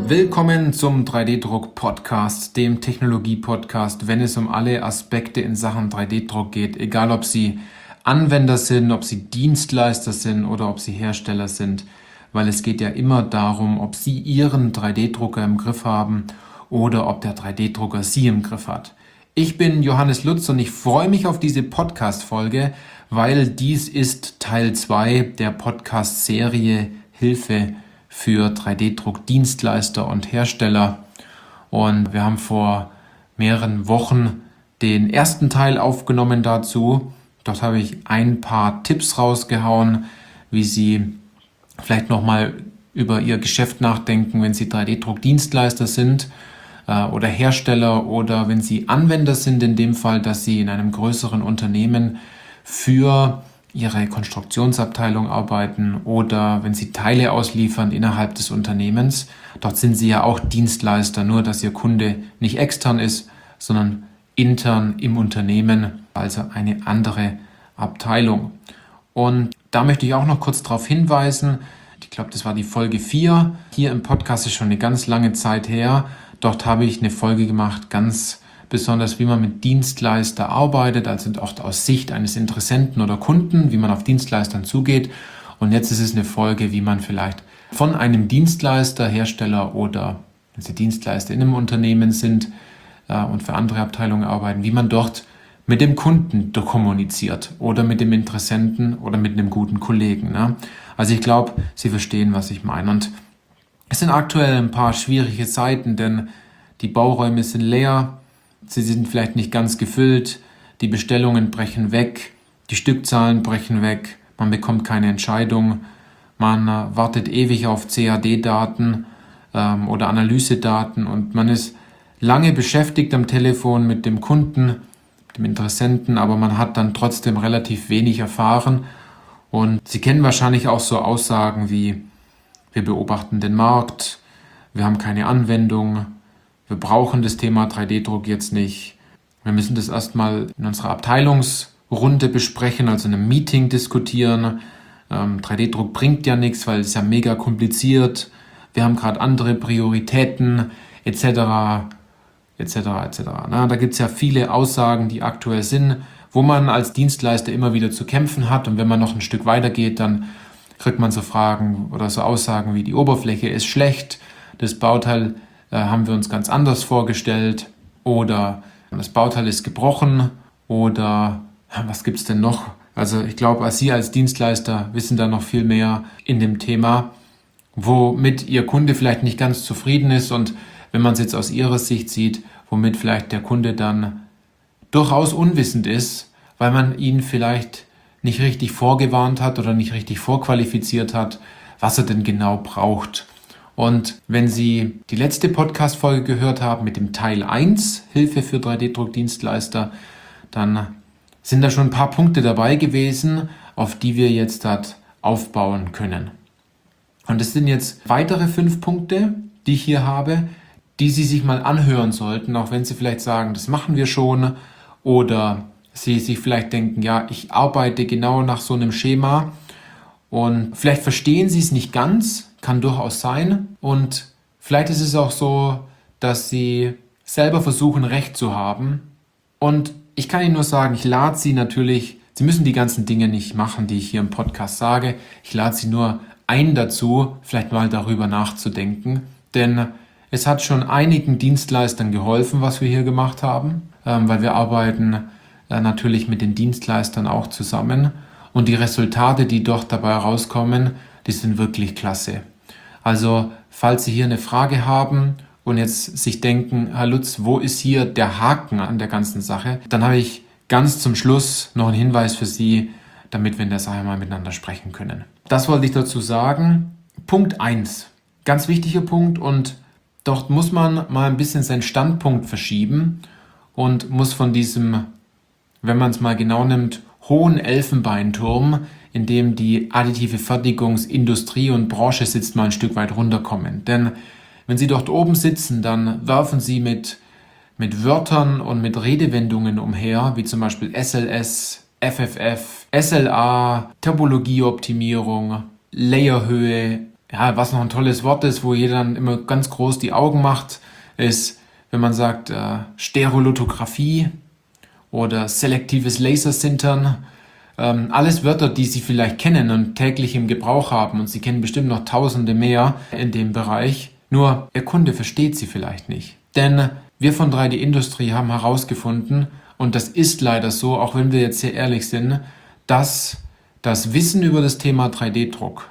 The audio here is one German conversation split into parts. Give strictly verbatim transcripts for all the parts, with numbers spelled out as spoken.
Willkommen zum drei D-Druck-Podcast, dem Technologie-Podcast, wenn es um alle Aspekte in Sachen drei D-Druck geht, egal ob Sie Anwender sind, ob Sie Dienstleister sind oder ob Sie Hersteller sind, weil es geht ja immer darum, ob Sie Ihren drei D-Drucker im Griff haben oder ob der drei D-Drucker Sie im Griff hat. Ich bin Johannes Lutz und ich freue mich auf diese Podcast-Folge, weil dies ist Teil zwei der Podcast-Serie Hilfe für drei D-Druck-Dienstleister und Hersteller. Und wir haben vor mehreren Wochen den ersten Teil aufgenommen dazu. Dort habe ich ein paar Tipps rausgehauen, wie Sie vielleicht nochmal über Ihr Geschäft nachdenken, wenn Sie drei D-Druck-Dienstleister sind äh, oder Hersteller oder wenn Sie Anwender sind, in dem Fall, dass Sie in einem größeren Unternehmen für Ihre Konstruktionsabteilung arbeiten oder wenn Sie Teile ausliefern innerhalb des Unternehmens. Dort sind Sie ja auch Dienstleister, nur dass Ihr Kunde nicht extern ist, sondern intern im Unternehmen, also eine andere Abteilung. Und da möchte ich auch noch kurz darauf hinweisen, ich glaube, das war die Folge vier, hier im Podcast ist schon eine ganz lange Zeit her. Dort habe ich eine Folge gemacht, ganz besonders wie man mit Dienstleister arbeitet, also auch aus Sicht eines Interessenten oder Kunden, wie man auf Dienstleistern zugeht. Und jetzt ist es eine Folge, wie man vielleicht von einem Dienstleister, Hersteller oder wenn Sie Dienstleister in einem Unternehmen sind äh, und für andere Abteilungen arbeiten, wie man dort mit dem Kunden kommuniziert oder mit dem Interessenten oder mit einem guten Kollegen. Ne? Also ich glaube, Sie verstehen, was ich meine. Und es sind aktuell ein paar schwierige Zeiten, denn die Bauräume sind leer. Sie sind vielleicht nicht ganz gefüllt, die Bestellungen brechen weg, die Stückzahlen brechen weg, man bekommt keine Entscheidung, man äh, wartet ewig auf C A D-Daten ähm, oder Analysedaten und man ist lange beschäftigt am Telefon mit dem Kunden, dem Interessenten, aber man hat dann trotzdem relativ wenig erfahren. Und Sie kennen wahrscheinlich auch so Aussagen wie, wir beobachten den Markt, wir haben keine Anwendung, wir brauchen das Thema drei D-Druck jetzt nicht. Wir müssen das erstmal in unserer Abteilungsrunde besprechen, also in einem Meeting diskutieren. Ähm, drei D-Druck bringt ja nichts, weil es ja mega kompliziert. Wir haben gerade andere Prioritäten et cetera et cetera et cetera. Na, da gibt es ja viele Aussagen, die aktuell sind, wo man als Dienstleister immer wieder zu kämpfen hat. Und wenn man noch ein Stück weiter geht, dann kriegt man so Fragen oder so Aussagen wie die Oberfläche ist schlecht, das Bauteil haben wir uns ganz anders vorgestellt oder das Bauteil ist gebrochen oder was gibt es denn noch? Also ich glaube, Sie als Dienstleister wissen da noch viel mehr in dem Thema, womit Ihr Kunde vielleicht nicht ganz zufrieden ist und wenn man es jetzt aus Ihrer Sicht sieht, womit vielleicht der Kunde dann durchaus unwissend ist, weil man ihn vielleicht nicht richtig vorgewarnt hat oder nicht richtig vorqualifiziert hat, was er denn genau braucht. Und wenn Sie die letzte Podcast-Folge gehört haben mit dem Teil eins, Hilfe für drei D-Druck-Dienstleister, dann sind da schon ein paar Punkte dabei gewesen, auf die wir jetzt halt aufbauen können. Und es sind jetzt weitere fünf Punkte, die ich hier habe, die Sie sich mal anhören sollten, auch wenn Sie vielleicht sagen, das machen wir schon, oder Sie sich vielleicht denken, ja, ich arbeite genau nach so einem Schema und vielleicht verstehen Sie es nicht ganz, kann durchaus sein. Und vielleicht ist es auch so, dass Sie selber versuchen, Recht zu haben. Und ich kann Ihnen nur sagen, ich lade Sie natürlich, Sie müssen die ganzen Dinge nicht machen, die ich hier im Podcast sage. Ich lade Sie nur ein dazu, vielleicht mal darüber nachzudenken. Denn es hat schon einigen Dienstleistern geholfen, was wir hier gemacht haben, ähm, weil wir arbeiten äh, natürlich mit den Dienstleistern auch zusammen. Und die Resultate, die dort dabei rauskommen, die sind wirklich klasse. Also, falls Sie hier eine Frage haben und jetzt sich denken, Herr Lutz, wo ist hier der Haken an der ganzen Sache? Dann habe ich ganz zum Schluss noch einen Hinweis für Sie, damit wir in der Sache mal miteinander sprechen können. Das wollte ich dazu sagen. Punkt eins, ganz wichtiger Punkt und dort muss man mal ein bisschen seinen Standpunkt verschieben und muss von diesem, wenn man es mal genau nimmt, hohen Elfenbeinturm, in dem die additive Fertigungsindustrie und Branche sitzt, mal ein Stück weit runterkommen. Denn wenn Sie dort oben sitzen, dann werfen Sie mit, mit Wörtern und mit Redewendungen umher, wie zum Beispiel S L S, F F F, S L A, Topologieoptimierung, Layerhöhe, Ja, was noch ein tolles Wort ist, wo jeder dann immer ganz groß die Augen macht, ist, wenn man sagt äh, Stereolithografie oder selektives Lasersintern. Ähm, alles Wörter, die Sie vielleicht kennen und täglich im Gebrauch haben, und Sie kennen bestimmt noch tausende mehr in dem Bereich. Nur Ihr Kunde versteht sie vielleicht nicht. Denn wir von drei D Industrie haben herausgefunden, und das ist leider so, auch wenn wir jetzt sehr ehrlich sind, dass das Wissen über das Thema drei D Druck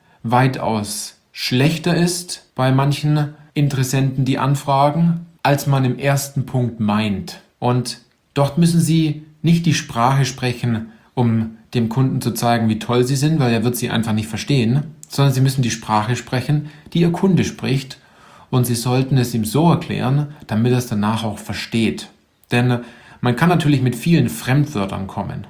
weitaus schlechter ist bei manchen Interessenten, die anfragen, als man im ersten Punkt meint. Und dort müssen Sie nicht die Sprache sprechen, um dem Kunden zu zeigen, wie toll Sie sind, weil er wird Sie einfach nicht verstehen, sondern Sie müssen die Sprache sprechen, die Ihr Kunde spricht, und Sie sollten es ihm so erklären, damit er es danach auch versteht. Denn man kann natürlich mit vielen Fremdwörtern kommen.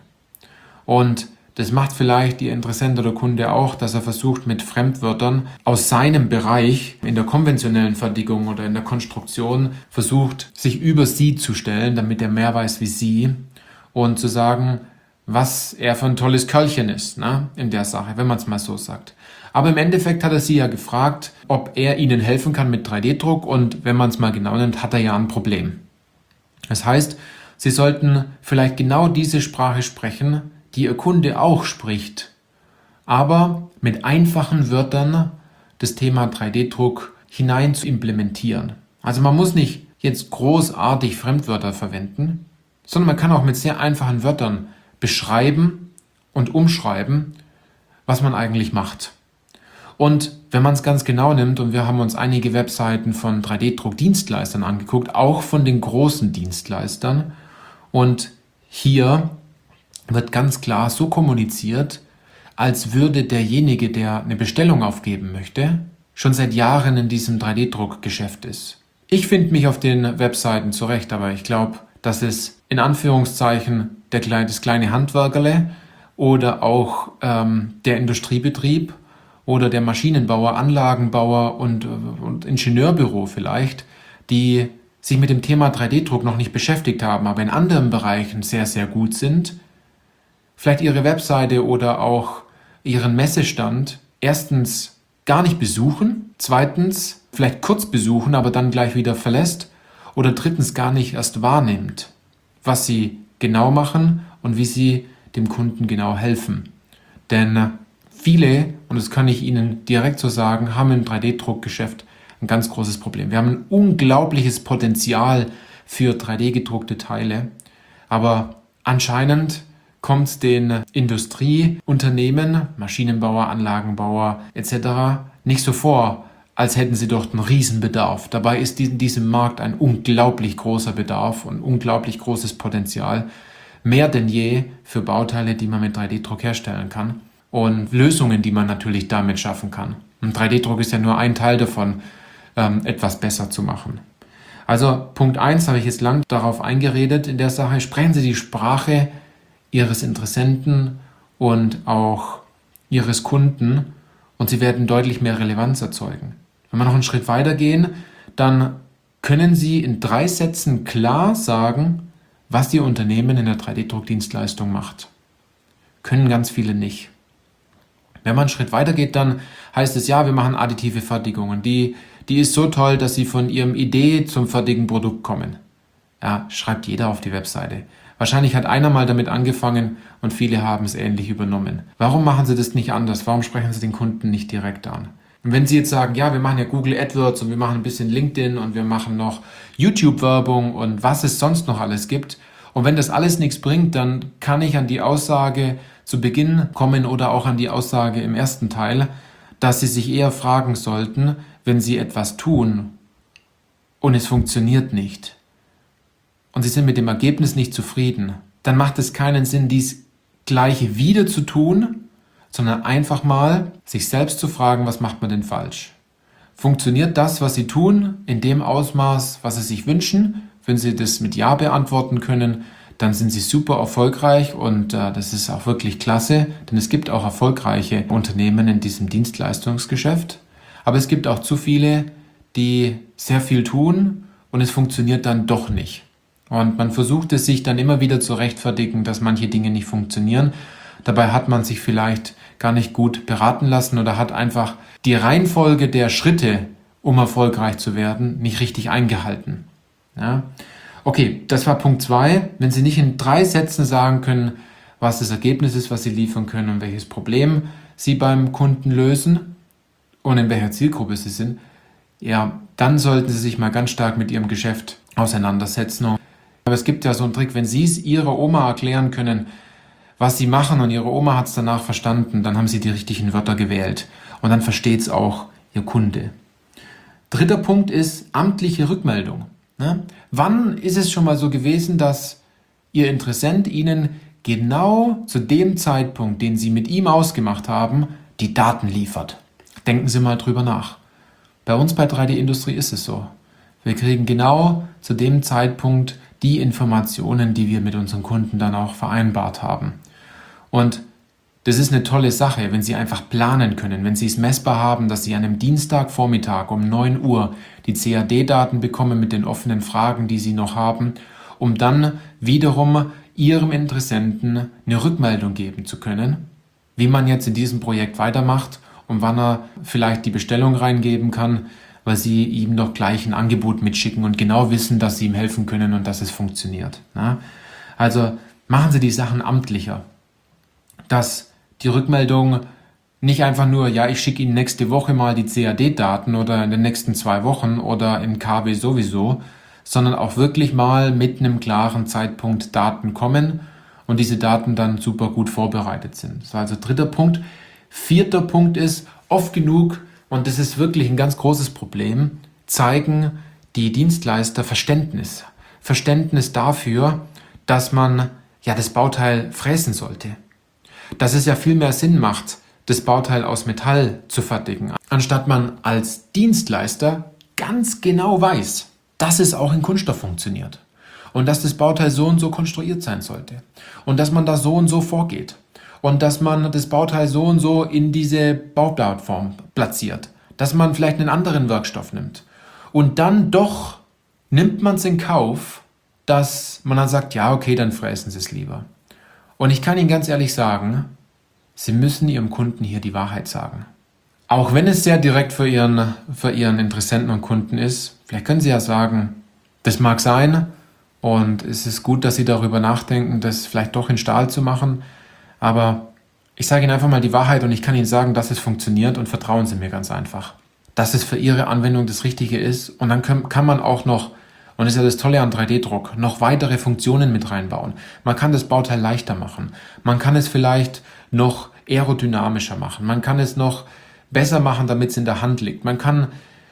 Und das macht vielleicht Ihr Interessent oder Kunde auch, dass er versucht, mit Fremdwörtern aus seinem Bereich in der konventionellen Fertigung oder in der Konstruktion versucht, sich über Sie zu stellen, damit er mehr weiß wie Sie, und zu sagen, was er für ein tolles Kerlchen ist, ne, in der Sache, wenn man es mal so sagt. Aber im Endeffekt hat er Sie ja gefragt, ob er Ihnen helfen kann mit drei D Druck, und wenn man es mal genau nimmt, hat er ja ein Problem. Das heißt, Sie sollten vielleicht genau diese Sprache sprechen, die Ihr Kunde auch spricht, aber mit einfachen Wörtern das Thema drei D Druck hinein zu implementieren. Also man muss nicht jetzt großartig Fremdwörter verwenden, sondern man kann auch mit sehr einfachen Wörtern beschreiben und umschreiben, was man eigentlich macht. Und wenn man es ganz genau nimmt, und wir haben uns einige Webseiten von drei D Druck-Dienstleistern angeguckt, auch von den großen Dienstleistern, und hier wird ganz klar so kommuniziert, als würde derjenige, der eine Bestellung aufgeben möchte, schon seit Jahren in diesem drei D Druck-Geschäft ist. Ich finde mich auf den Webseiten zurecht, aber ich glaube, dass es in Anführungszeichen der, das kleine Handwerkerle oder auch ähm, der Industriebetrieb oder der Maschinenbauer, Anlagenbauer und, und Ingenieurbüro vielleicht, die sich mit dem Thema drei D Druck noch nicht beschäftigt haben, aber in anderen Bereichen sehr, sehr gut sind, vielleicht ihre Webseite oder auch ihren Messestand erstens gar nicht besuchen, zweitens vielleicht kurz besuchen, aber dann gleich wieder verlässt, oder drittens gar nicht erst wahrnimmt, was sie genau machen und wie sie dem Kunden genau helfen. Denn viele, und das kann ich Ihnen direkt so sagen, haben im drei D Druckgeschäft ein ganz großes Problem. Wir haben ein unglaubliches Potenzial für drei D gedruckte Teile, aber anscheinend kommt es den Industrieunternehmen, Maschinenbauer, Anlagenbauer et cetera nicht so vor, als hätten sie dort einen Riesenbedarf. Dabei ist in diesem Markt ein unglaublich großer Bedarf und unglaublich großes Potenzial, mehr denn je für Bauteile, die man mit drei D Druck herstellen kann, und Lösungen, die man natürlich damit schaffen kann. Und drei D Druck ist ja nur ein Teil davon, ähm, etwas besser zu machen. Also Punkt eins habe ich jetzt lang darauf eingeredet in der Sache. Sprechen Sie die Sprache Ihres Interessenten und auch Ihres Kunden, und Sie werden deutlich mehr Relevanz erzeugen. Wenn wir noch einen Schritt weiter gehen, dann können Sie in drei Sätzen klar sagen, was Ihr Unternehmen in der drei D Druckdienstleistung macht. Können ganz viele nicht. Wenn man einen Schritt weiter geht, dann heißt es, ja, wir machen additive Fertigungen. Die, die ist so toll, dass Sie von Ihrem Idee zum fertigen Produkt kommen. Ja, schreibt jeder auf die Webseite. Wahrscheinlich hat einer mal damit angefangen und viele haben es ähnlich übernommen. Warum machen Sie das nicht anders? Warum sprechen Sie den Kunden nicht direkt an? Und wenn Sie jetzt sagen, ja, wir machen ja Google AdWords und wir machen ein bisschen LinkedIn und wir machen noch YouTube-Werbung und was es sonst noch alles gibt, und wenn das alles nichts bringt, dann kann ich an die Aussage zu Beginn kommen oder auch an die Aussage im ersten Teil, dass Sie sich eher fragen sollten, wenn Sie etwas tun und es funktioniert nicht und Sie sind mit dem Ergebnis nicht zufrieden, dann macht es keinen Sinn, dies Gleiche wieder zu tun, sondern einfach mal sich selbst zu fragen, was macht man denn falsch? Funktioniert das, was Sie tun, in dem Ausmaß, was Sie sich wünschen? Wenn Sie das mit Ja beantworten können, dann sind Sie super erfolgreich, und äh, das ist auch wirklich klasse, denn es gibt auch erfolgreiche Unternehmen in diesem Dienstleistungsgeschäft. Aber es gibt auch zu viele, die sehr viel tun und es funktioniert dann doch nicht. Und man versucht es sich dann immer wieder zu rechtfertigen, dass manche Dinge nicht funktionieren. Dabei hat man sich vielleicht gar nicht gut beraten lassen oder hat einfach die Reihenfolge der Schritte, um erfolgreich zu werden, nicht richtig eingehalten. Ja? Okay, das war Punkt zwei. Wenn Sie nicht in drei Sätzen sagen können, was das Ergebnis ist, was Sie liefern können und welches Problem Sie beim Kunden lösen und in welcher Zielgruppe Sie sind, ja, dann sollten Sie sich mal ganz stark mit Ihrem Geschäft auseinandersetzen. Aber es gibt ja so einen Trick, wenn Sie es Ihrer Oma erklären können, was Sie machen und Ihre Oma hat es danach verstanden, dann haben Sie die richtigen Wörter gewählt und dann versteht es auch Ihr Kunde. Dritter Punkt ist amtliche Rückmeldung. Ne? Wann ist es schon mal so gewesen, dass Ihr Interessent Ihnen genau zu dem Zeitpunkt, den Sie mit ihm ausgemacht haben, die Daten liefert? Denken Sie mal drüber nach. Bei uns bei drei D Industrie ist es so. Wir kriegen genau zu dem Zeitpunkt die Informationen, die wir mit unseren Kunden dann auch vereinbart haben. Und das ist eine tolle Sache, wenn Sie einfach planen können, wenn Sie es messbar haben, dass Sie an einem Dienstagvormittag um neun Uhr die C A D-Daten bekommen mit den offenen Fragen, die Sie noch haben, um dann wiederum Ihrem Interessenten eine Rückmeldung geben zu können, wie man jetzt in diesem Projekt weitermacht und wann er vielleicht die Bestellung reingeben kann, weil Sie ihm noch gleich ein Angebot mitschicken und genau wissen, dass Sie ihm helfen können und dass es funktioniert. Also machen Sie die Sachen amtlicher, dass die Rückmeldung nicht einfach nur, ja, ich schicke Ihnen nächste Woche mal die C A D-Daten oder in den nächsten zwei Wochen oder in K W sowieso, sondern auch wirklich mal mit einem klaren Zeitpunkt Daten kommen und diese Daten dann super gut vorbereitet sind. Das ist also dritter Punkt. Vierter Punkt ist, oft genug, und das ist wirklich ein ganz großes Problem, zeigen die Dienstleister Verständnis. Verständnis dafür, dass man ja das Bauteil fräsen sollte. Dass es ja viel mehr Sinn macht, das Bauteil aus Metall zu fertigen, anstatt man als Dienstleister ganz genau weiß, dass es auch in Kunststoff funktioniert und dass das Bauteil so und so konstruiert sein sollte und dass man da so und so vorgeht und dass man das Bauteil so und so in diese Bauplattform platziert, dass man vielleicht einen anderen Werkstoff nimmt und dann doch nimmt man es in Kauf, dass man dann sagt, ja okay, dann fräsen Sie es lieber. Und ich kann Ihnen ganz ehrlich sagen, Sie müssen Ihrem Kunden hier die Wahrheit sagen. Auch wenn es sehr direkt für Ihren, für Ihren Interessenten und Kunden ist, vielleicht können Sie ja sagen, das mag sein und es ist gut, dass Sie darüber nachdenken, das vielleicht doch in Stahl zu machen, aber ich sage Ihnen einfach mal die Wahrheit und ich kann Ihnen sagen, dass es funktioniert und vertrauen Sie mir ganz einfach, dass es für Ihre Anwendung das Richtige ist und dann kann, kann man auch noch, und das ist ja das Tolle an drei D Druck, noch weitere Funktionen mit reinbauen. Man kann das Bauteil leichter machen. Man kann es vielleicht noch aerodynamischer machen. Man kann es noch besser machen, damit es in der Hand liegt. Man kann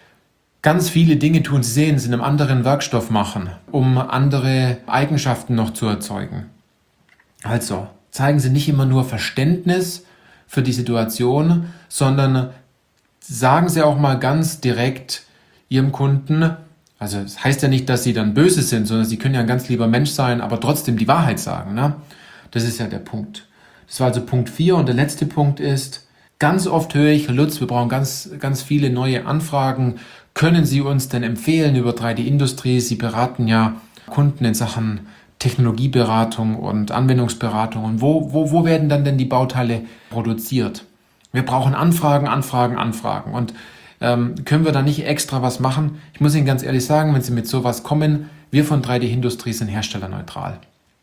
ganz viele Dinge tun, Sie sehen, es in einem anderen Werkstoff machen, um andere Eigenschaften noch zu erzeugen. Also, zeigen Sie nicht immer nur Verständnis für die Situation, sondern sagen Sie auch mal ganz direkt Ihrem Kunden, also es das heißt ja nicht, dass Sie dann böse sind, sondern Sie können ja ein ganz lieber Mensch sein, aber trotzdem die Wahrheit sagen. Ne? Das ist ja der Punkt. Das war also Punkt vier und der letzte Punkt ist, ganz oft höre ich, Herr Lutz, wir brauchen ganz, ganz viele neue Anfragen. Können Sie uns denn empfehlen über drei D Industrie? Sie beraten ja Kunden in Sachen Technologieberatung und Anwendungsberatung. Und wo, wo, wo werden dann denn die Bauteile produziert? Wir brauchen Anfragen, Anfragen, Anfragen. Und ähm, können wir da nicht extra was machen? Ich muss Ihnen ganz ehrlich sagen, wenn Sie mit sowas kommen, wir von drei D Industrie sind herstellerneutral.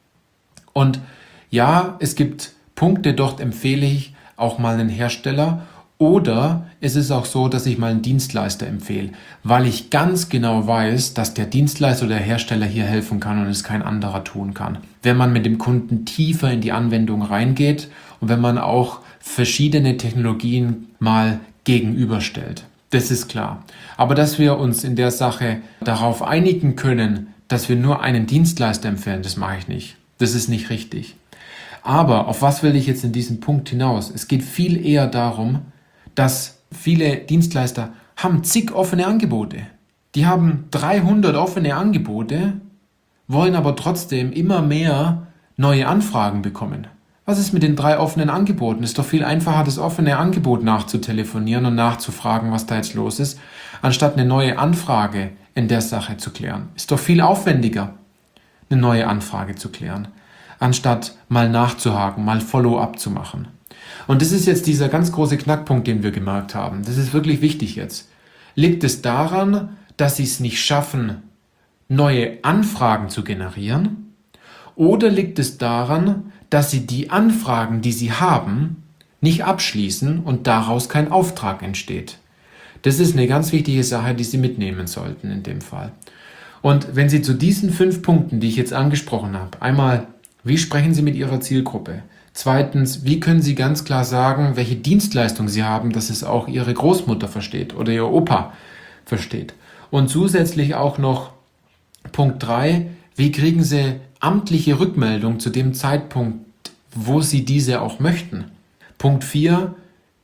Und ja, es gibt Punkte, dort empfehle ich auch mal einen Hersteller. Oder es ist auch so, dass ich mal einen Dienstleister empfehle, weil ich ganz genau weiß, dass der Dienstleister oder der Hersteller hier helfen kann und es kein anderer tun kann. Wenn man mit dem Kunden tiefer in die Anwendung reingeht und wenn man auch verschiedene Technologien mal gegenüberstellt. Das ist klar. Aber dass wir uns in der Sache darauf einigen können, dass wir nur einen Dienstleister empfehlen, das mache ich nicht. Das ist nicht richtig. Aber auf was will ich jetzt in diesem Punkt hinaus? Es geht viel eher darum, dass viele Dienstleister haben zig offene Angebote. Die haben dreihundert offene Angebote, wollen aber trotzdem immer mehr neue Anfragen bekommen. Was ist mit den drei offenen Angeboten? Es ist doch viel einfacher, das offene Angebot nachzutelefonieren und nachzufragen, was da jetzt los ist, anstatt eine neue Anfrage in der Sache zu klären. Ist doch viel aufwendiger, eine neue Anfrage zu klären. anstatt mal nachzuhaken, mal Follow-up zu machen. Und das ist jetzt dieser ganz große Knackpunkt, den wir gemerkt haben. Das ist wirklich wichtig jetzt. Liegt es daran, dass Sie es nicht schaffen, neue Anfragen zu generieren? Oder liegt es daran, dass Sie die Anfragen, die Sie haben, nicht abschließen und daraus kein Auftrag entsteht? Das ist eine ganz wichtige Sache, die Sie mitnehmen sollten in dem Fall. Und wenn Sie zu diesen fünf Punkten, die ich jetzt angesprochen habe, einmal, wie sprechen Sie mit Ihrer Zielgruppe? Zweitens, wie können Sie ganz klar sagen, welche Dienstleistung Sie haben, dass es auch Ihre Großmutter versteht oder Ihr Opa versteht? Und zusätzlich auch noch Punkt drei, wie kriegen Sie amtliche Rückmeldung zu dem Zeitpunkt, wo Sie diese auch möchten? Punkt vier,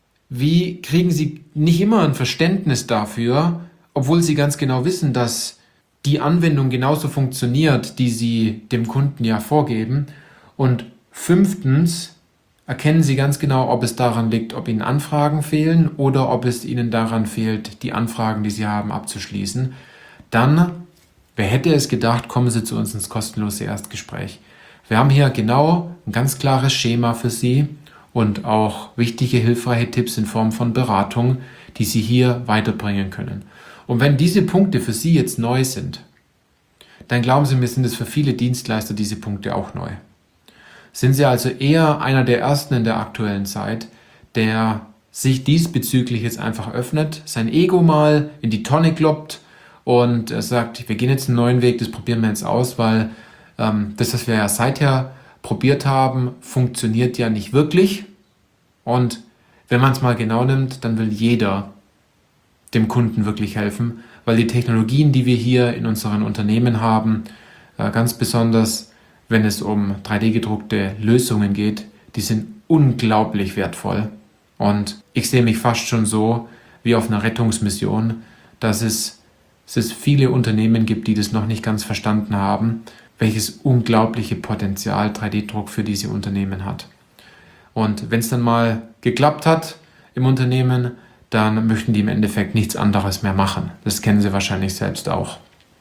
wie kriegen Sie nicht immer ein Verständnis dafür, obwohl Sie ganz genau wissen, dass die Anwendung genauso funktioniert, die Sie dem Kunden ja vorgeben? Und fünftens, erkennen Sie ganz genau, ob es daran liegt, ob Ihnen Anfragen fehlen oder ob es Ihnen daran fehlt, die Anfragen, die Sie haben, abzuschließen. Dann, wer hätte es gedacht, kommen Sie zu uns ins kostenlose Erstgespräch. Wir haben hier genau ein ganz klares Schema für Sie und auch wichtige, hilfreiche Tipps in Form von Beratung, die Sie hier weiterbringen können. Und wenn diese Punkte für Sie jetzt neu sind, dann glauben Sie mir, sind es für viele Dienstleister diese Punkte auch neu. Sind Sie also eher einer der Ersten in der aktuellen Zeit, der sich diesbezüglich jetzt einfach öffnet, sein Ego mal in die Tonne kloppt und sagt, wir gehen jetzt einen neuen Weg, das probieren wir jetzt aus, weil ähm, das, was wir ja seither probiert haben, funktioniert ja nicht wirklich. Und wenn man es mal genau nimmt, dann will jeder dem Kunden wirklich helfen, weil die Technologien, die wir hier in unseren Unternehmen haben, äh, ganz besonders wenn es um drei D gedruckte Lösungen geht, die sind unglaublich wertvoll. Und ich sehe mich fast schon so wie auf einer Rettungsmission, dass es, dass es viele Unternehmen gibt, die das noch nicht ganz verstanden haben, welches unglaubliche Potenzial drei D Druck für diese Unternehmen hat. Und wenn es dann mal geklappt hat im Unternehmen, dann möchten die im Endeffekt nichts anderes mehr machen. Das kennen Sie wahrscheinlich selbst auch.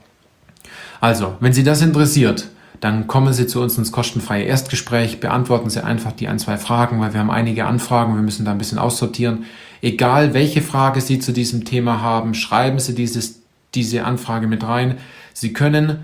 Also, wenn Sie das interessiert, dann kommen Sie zu uns ins kostenfreie Erstgespräch, beantworten Sie einfach die ein, zwei Fragen, weil wir haben einige Anfragen, wir müssen da ein bisschen aussortieren. Egal, welche Frage Sie zu diesem Thema haben, schreiben Sie dieses, diese Anfrage mit rein. Sie können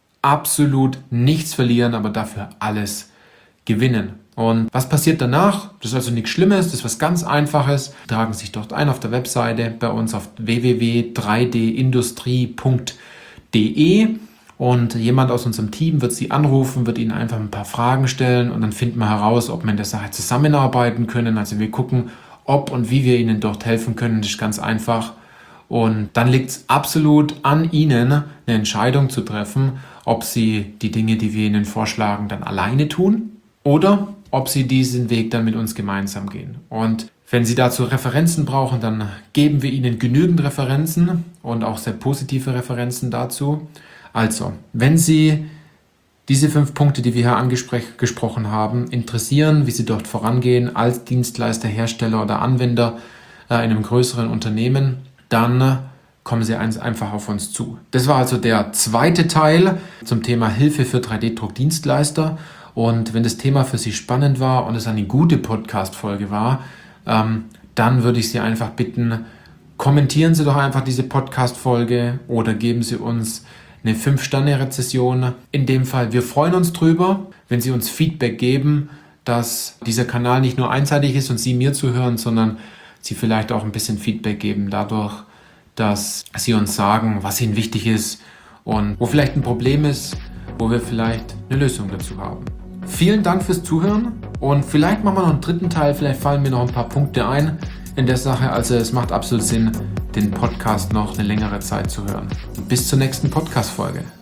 absolut nichts verlieren, aber dafür alles gewinnen. Und was passiert danach? Das ist also nichts Schlimmes, das ist was ganz Einfaches. Tragen Sie sich dort ein auf der Webseite bei uns auf w w w punkt drei d industrie punkt d e und jemand aus unserem Team wird Sie anrufen, wird Ihnen einfach ein paar Fragen stellen und dann finden wir heraus, ob wir in der Sache zusammenarbeiten können. Also wir gucken, ob und wie wir Ihnen dort helfen können. Das ist ganz einfach. Und dann liegt es absolut an Ihnen, eine Entscheidung zu treffen, ob Sie die Dinge, die wir Ihnen vorschlagen, dann alleine tun oder ob Sie diesen Weg dann mit uns gemeinsam gehen. Und wenn Sie dazu Referenzen brauchen, dann geben wir Ihnen genügend Referenzen und auch sehr positive Referenzen dazu. Also, wenn Sie diese fünf Punkte, die wir hier angesprochen haben, interessieren, wie Sie dort vorangehen als Dienstleister, Hersteller oder Anwender äh, in einem größeren Unternehmen, dann kommen Sie einfach auf uns zu. Das war also der zweite Teil zum Thema Hilfe für drei D Druck-Dienstleister. Und wenn das Thema für Sie spannend war und es eine gute Podcast-Folge war, ähm, dann würde ich Sie einfach bitten, kommentieren Sie doch einfach diese Podcast-Folge oder geben Sie uns eine fünf Sterne Rezession. In dem Fall, wir freuen uns drüber, wenn Sie uns Feedback geben, dass dieser Kanal nicht nur einseitig ist und Sie mir zuhören, sondern Sie vielleicht auch ein bisschen Feedback geben dadurch, dass Sie uns sagen, was Ihnen wichtig ist und wo vielleicht ein Problem ist, wo wir vielleicht eine Lösung dazu haben. Vielen Dank fürs Zuhören und vielleicht machen wir noch einen dritten Teil, vielleicht fallen mir noch ein paar Punkte ein in der Sache. Also es macht absolut Sinn, den Podcast noch eine längere Zeit zu hören. Bis zur nächsten Podcast-Folge.